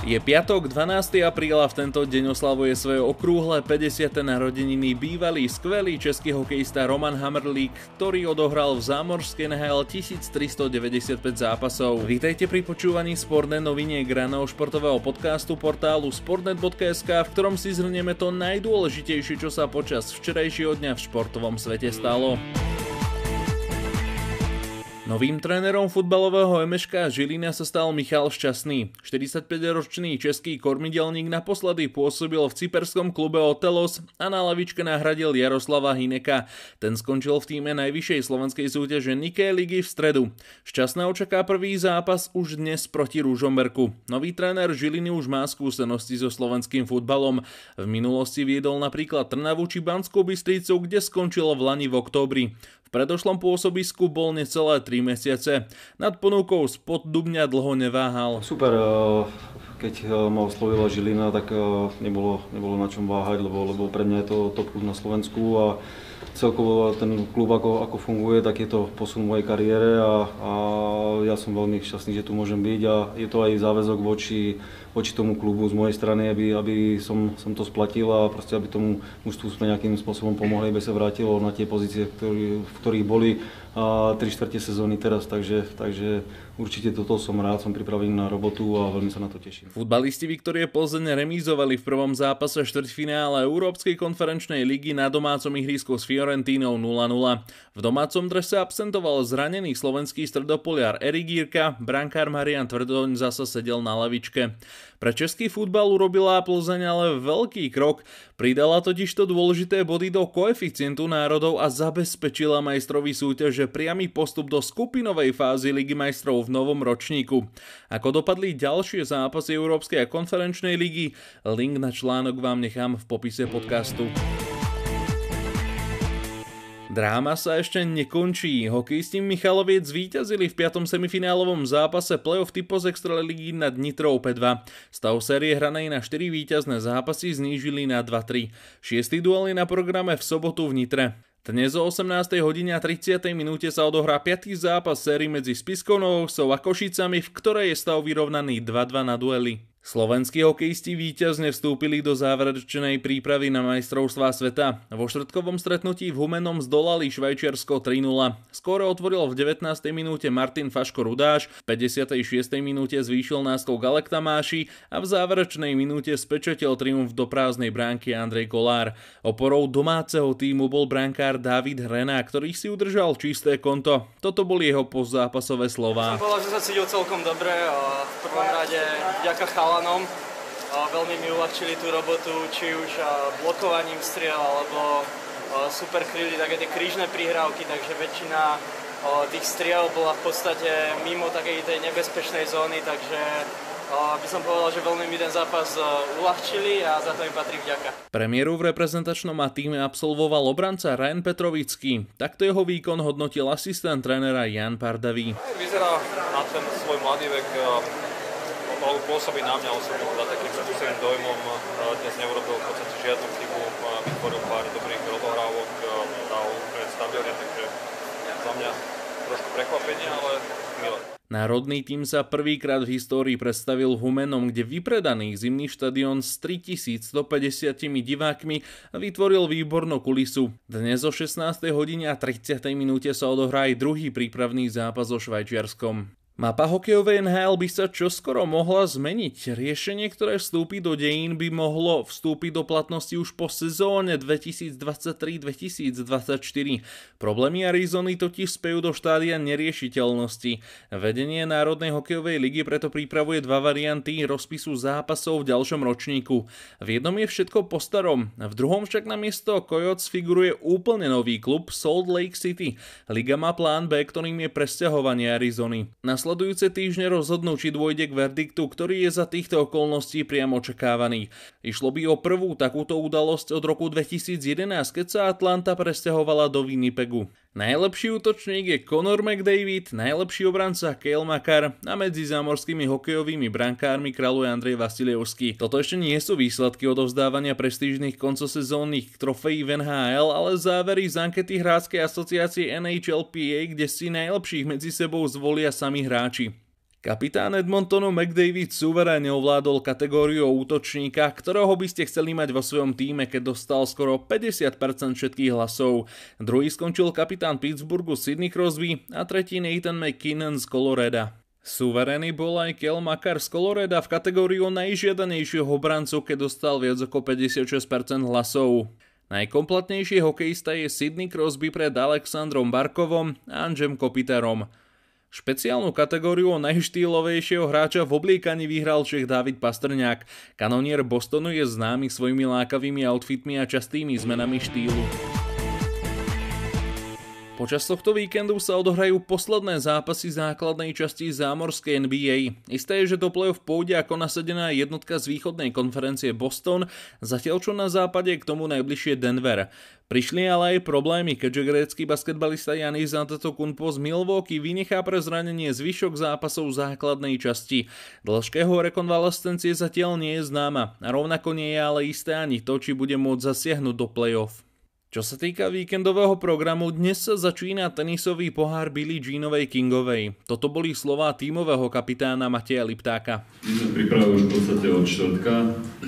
Je piatok, 12. apríla, v tento deň oslavuje svoje okrúhle 50. narodeniny bývalý skvelý český hokejista Roman Hamrlík, ktorý odohral v zámorskej NHL 1395 zápasov. Vítajte pri počúvaní Sportnet noviniek raného športového podcastu portálu sportnet.sk, v ktorom si zhrnieme to najdôležitejšie, čo sa počas včerajšieho dňa v športovom svete stalo. Novým trénerom futbalového MŠK Žilina sa stal Michal Šťastný. 45-ročný český kormidelník naposledy pôsobil v cyperskom klube Otelos a na lavičke nahradil Jaroslava Hineka. Ten skončil v tíme najvyššej slovenskej súťaže Nikkei ligy v stredu. Šťastná očaká prvý zápas už dnes proti Ružomberku. Nový tréner Žiliny už má skúsenosti so slovenským futbalom. V minulosti viedol napríklad Trnavu či Banskú Bystricu, kde skončil v lani v októbri. V predošlom pôsobisku bol necelé 3 mesiace. Nad ponukou z Poddubňa dlho neváhal. Super, keď ma oslovila Žilina, tak nebolo na čom váhať, lebo pre mňa je to top klub na Slovensku a celkovo ten klub ako funguje, tak je to posun v mojej kariére a ja som veľmi šťastný, že tu môžem byť a je to aj záväzok voči tomu klubu z mojej strany, aby som to splatil a proste aby tomu mužstvu sme nejakým spôsobom pomohli, aby sa vrátilo na tie pozície, v ktorých boli 3/4 sezóny teraz, takže určite toto som rád, som pripravený na robotu a veľmi sa na to teším. Futbalisti Viktorie Plzeň remízovali v prvom zápase štvrťfinále Európskej konferenčnej ligy na domácom ihrisku s Fiorentínou 0-0. V domácom drese absentoval zranený slovenský stredopoliar Erik Jirka, brankár Marian Tvrdoň zasa sedel na lavičke. Pre český futbal urobila Plzeň ale veľký krok, pridala totižto dôležité body do koeficientu národov a zabezpečila majstrovi súťaže priamy postup do skupinovej fázy Ligy majstrov v novom ročníku. Ako dopadli ďalšie zápasy Európskej a konferenčnej ligy, link na článok vám nechám v popise podcastu. Dráma sa ešte nekončí. Hokejisti Michaloviec zvíťazili v 5. semifinálovom zápase playoff typu z Extraligy nad Nitrou P2. Stav série hranej na 4 víťazné zápasy znížili na 2-3. 6. duel je na programe v sobotu v Nitre. Dnes o 18:30 minúte sa odohrá 5. zápas série medzi Spiskou Novou Vsou a Košicami, v ktorej je stav vyrovnaný 2-2 na dueli. Slovenskí hokejisti víťazne vstúpili do záverečnej prípravy na majstrovstvá sveta. Vo štvrtkovom stretnutí v Humennom zdolali Švajčiarsko 3-0. Skóre otvoril v 19. minúte Martin Faško Rudáš, v 56. minúte zvýšil náskok Alek Tamáši a v záverečnej minúte spečatil triumf do prázdnej bránky Andrej Kolár. Oporou domáceho tímu bol brankár Dávid Hrena, ktorý si udržal čisté konto. Toto boli jeho postzápasové slová. Som povedal, že sa cítil celkom dobre a v prvom rade vďaka chalanom. Veľmi mi uľahčili tú robotu, či už blokovaním striel, alebo super kryli také tie krížne prihrávky, takže väčšina tých striel bola v podstate mimo takej tej nebezpečnej zóny, takže by som povedal, že veľmi mi ten zápas uľahčili a za to im patrí vďaka. Premiéru v reprezentačnom týme absolvoval obranca Ryan Petrovický. Takto jeho výkon hodnotil asistent trénera Jan Pardavý. Vyzerá na ten svoj mladý vek, pôsobí na mňa osobne takým skúseným dojmom. Dnes neurobil v podstate žiadnu chybu, vytvoril pár dobrých odohrávok, dal úplne stabilne, takže za mňa trošku prekvapenie, ale milé. Národný tím sa prvýkrát v histórii predstavil v Humennom, kde vypredaný zimný štadión s 3150 divákmi vytvoril výbornú kulisu. Dnes o 16:30 minúte sa odohrá aj druhý prípravný zápas so Švajčiarskom. Mapa hokejovej NHL by sa čoskoro mohla zmeniť. Riešenie, ktoré vstúpi do dejín, by mohlo vstúpiť do platnosti už po sezóne 2023-2024. Problémy Arizony totiž spejú do štádia neriešiteľnosti. Vedenie Národnej hokejovej ligy preto pripravuje dva varianty rozpisu zápasov v ďalšom ročníku. V jednom je všetko po starom, v druhom však na miesto Coyotes figuruje úplne nový klub Salt Lake City. Liga má plán B, ktorým je presťahovanie Arizony. Nasledujúce týždne rozhodnú, či dôjde k verdiktu, ktorý je za týchto okolností priamo očakávaný. Išlo by o prvú takúto udalosť od roku 2011, keď sa Atlanta presťahovala do Winnipegu. Najlepší útočník je Connor McDavid, najlepší obranca Cale Makar a medzi zámorskými hokejovými brankármi kráľuje Andrej Vasilievský. Toto ešte nie sú výsledky odovzdávania prestížnych koncosezónnych trofejí v NHL, ale závery z ankety hráckej asociácie NHLPA, kde si najlepších medzi sebou zvolia sami hráči. Kapitán Edmontonu McDavid suverénne ovládol kategóriu útočníka, ktorého by ste chceli mať vo svojom tíme, keď dostal skoro 50% všetkých hlasov. Druhý skončil kapitán Pittsburghu Sidney Crosby a tretí Nathan McKinnon z Colorada. Suverénny bol aj Cale Makar z Colorada v kategóriu najžiadanejšieho obrancu, keď dostal viac ako 56% hlasov. Najkompletnejší hokejista je Sidney Crosby pred Alexandrom Barkovom a Andrejem Kopitarom. Špeciálnu kategóriu najštýlovejšieho hráča v obliekaní vyhral Čech David Pastrňák. Kanonier Bostonu je známy svojimi lákavými outfitmi a častými zmenami štýlu. Počas tohto víkendu sa odohrajú posledné zápasy základnej časti zámorskej NBA. Isté je, že do play-off pôjde ako nasadená jednotka z východnej konferencie Boston, zatiaľ čo na západe k tomu najbližšie Denver. Prišli ale aj problémy, keďže grécky basketbalista Giannis Antetokounmpo z Milwaukee vynechá pre zranenie zvyšok zápasov základnej časti. Dĺžka jeho rekonvalescencie zatiaľ nie je známa a rovnako nie je ale isté ani to, či bude môcť zasiahnuť do play-off. Čo sa týka víkendového programu, dnes sa začína tenisový pohár Billie Jeanovej Kingovej. Toto boli slová tímového kapitána Mateja Liptáka. My sme pripravili už v podstate od štvrtka.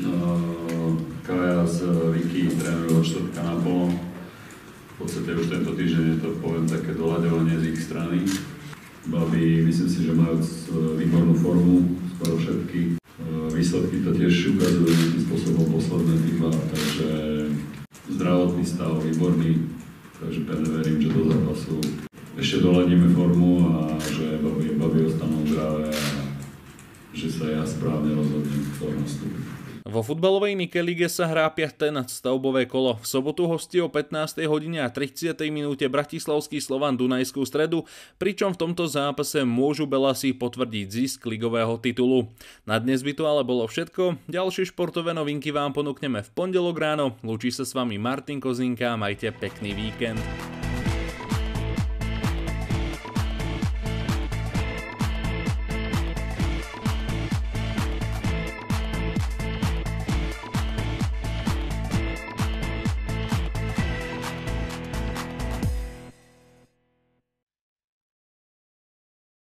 Kaja z Vicky trénujú od štvrtka naplno. V podstate už tento týždeň je to, poviem, také doľaďovanie z ich strany. Babi, myslím si, že majú výbornú formu, skoro všetky. Výsledky to tiež ukazujú nejakým spôsobom posledné týba, takže zdravotný stav výborný, takže pevne verím, že do zápasu ešte doladíme formu a že babi ostanú zdravé a že sa ja správne rozhodnem, kto nastúpi. Vo futbalovej Nike lige sa hrá 5. nadstavbové kolo. V sobotu hostí o 15:30 bratislavský Slovan Dunajskú Stredu, pričom v tomto zápase môžu Belasi potvrdiť zisk ligového titulu. Na dnes by to ale bolo všetko. Ďalšie športové novinky vám ponúkneme v pondelok ráno. Lúči sa s vami Martin Kozinka, majte pekný víkend.